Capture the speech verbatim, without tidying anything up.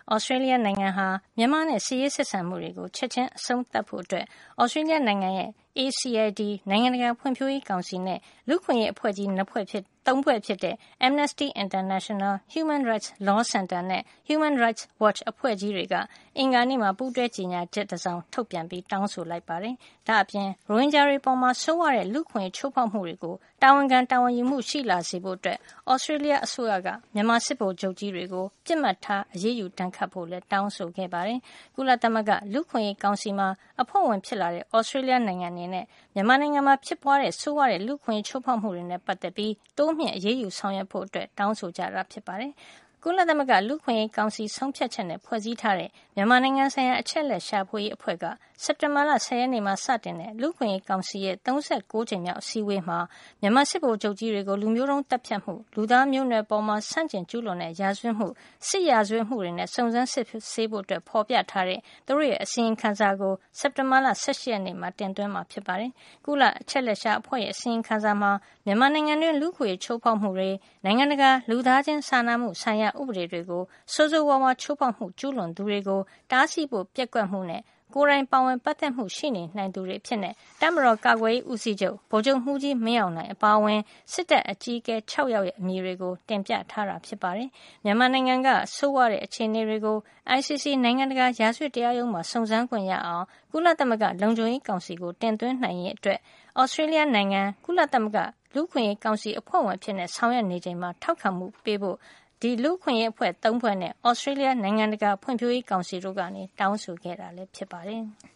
Australia နိုင်ငံဟာမြန်မာနဲ့စစ်ရေးဆက်ဆံမှုတွေကိုချက်ချင်းအဆုံးသတ်ဖို့အတွက် Australia နိုင်ငံရဲ့ A C I D နိုင်ငံတကာဖွံ့ဖြိုးရေးကောင်စီနဲ့လူ့အခွင့်အရေးအဖွဲ့ကြီးနှစ်ဖွဲ့ဖြစ်သုံးဖွဲ့ဖြစ်တဲ့ Amnesty International, Human Rights Law Center နဲ့ Human Rights Watch အဖွဲ့ကြီးတွေကအင်္ဂါနေ့မှာပူးတွဲကြေညာချက်တစ်စောင်ထုတ်ပြန်ပြီးတောင်းဆိုလိုက်ပါတယ်။ဒါ့အပြင်ရိုဟင်ဂျာတွေပေါ်မှာဆိုးဝါးတဲ့လူ့အခွင့်အရေးချိုးဖောက်မှုတွေကိုတာဝန်ခံတာဝန်ယူမှုရှိလာစေဖို့အတွက် Australia အစိုးရကမြန်မာစစ်ဗိုလ်ချုပ်ကြီးတွေကိုပြစ်မှတ်ထားအရေးယူတန်းခတ်ဖို့လည်းတောင်းဆိုခဲ့ပါတယ်။ကုလသမဂ္ဂလူ့အခွင့်အရေးကောင်စီမှာအဖွဲ့ဝင်ဖြစ်လာတဲ့ Australia နိုင်ငံအနေနဲ့မြန်မာနိုင်ငံမှာဖြစ်ပွားတဲ့ဆိုးဝါးတဲ့လူ့အခွင့်အရေးချိုးဖောက်မှုတွေနဲ့ပတ်သက်ပြီးတိုးမြင့်အရေးယူဆောင်ရွက်ဖို့အတွက်တောင်းဆိုကြတာဖြစ်ပါတယ်။ကုလသမဂ္ဂလူ့အခွင့်အရေးကောင်စီဆုံးဖြတ်ချက်နဲ့ဖွဲ့စည်းထားတဲ့မြန်မာနိုင်ငံဆိုင်ရာအချက်အလက်ရှာဖွေရေးအဖွဲ့ကစက်တင်ဘာလဆယ်ရက်နေ့မှာစတင်တဲ့လူ့အခွင့်အရေးကောင်စီရဲ့သုံးဆယ့်ကိုးကြိမ်မြောက်အစည်းအဝေးမှာမြန်မာစစ်ဗိုလ်ချုပ်ကြီးတွေကိုလူမျိုးတုံးတပ်ဖြတ်မှုလူသားမျိုးနွယ်ပေါ်မှာဆန့်ကျင်ကျူးလွန်တဲ့ရာဇဝတ်မှုစစ်ရာဇဝတ်မှုတွေနဲ့စုံစမ်းစစ်ဆေးဖို့အတွက်ဖော်ပြထားတဲ့သူတို့ရဲ့အစီရင်ခံစာကိုစက်တင်ဘာလဆယ့်ရှစ်ရက်နေ့မှာတင်သွင်းမှာဖြစ်ပါတယ်။ကုလအချက်အလက်ရှာအဖွဲ့ရဲ့အစီရင်ခံစာမှာမြန်မာနိုင်ငံတွင်းလူ့အခွင့်အရေးချိုးဖောက်မှုတွေနိုင်ငံတကာလူသားချင်းစာနာမှုဆိုင်ရာဥပဒေတွေကိုဆိုးဆိုးဝါးဝါးချိုးဖောက်မှုကျူးလွန်သူတွေကိုတားဆီးဖို့ပျက်ကွက်မှုနဲ့ကိုယ်တိုင်ပါဝင်ပတ်သက်မှုရှိနေနိုင်သူတွေဖြစ်တဲ့တပ်မတော်ကာကွယ်ရေးဦးစီးချုပ်ဗိုလ်ချုပ်မှုကြီးမင်းအောင်လှိုင်အပါအဝင်စစ်တပ်အကြီးအကဲ၆ယောက်ရဲ့အမည်တွေကိုတင်ပြထားတာဖြစ်ပါတယ်။မြန်မာနိုင်ငံကဆိုးဝါးတဲ့အခြေအနေတွေကို I C C နိုင်ငံတကာရာဇဝတ်တရားရုံးမှာစုံစမ်းခွင့်ရအောင်ကုလသမဂ္ဂလုံခြုံရေးကောင်စီကိုတင်သွင်းနိုင်ရေးအတွက် Australia နိုင်ငံကုလသမဂ္ဂလူ့အခွင့်အရေးကောင်စီအဖွဲ့ဝင်ဖြစ်နေဆောင်ရွက်နေချိန်မှာထောက်ခံမှုပေးဖို့ဒီလူ့အခွင့်အရေးအဖွဲ့သုံးဖွဲ့နဲ့ Australia နိုင်ငံတကာဖွံ့ဖြိုးရေးကောင်စီတို့ကနေတောင်းဆိုခဲ့တာလည်းဖြစ်ပါတယ်။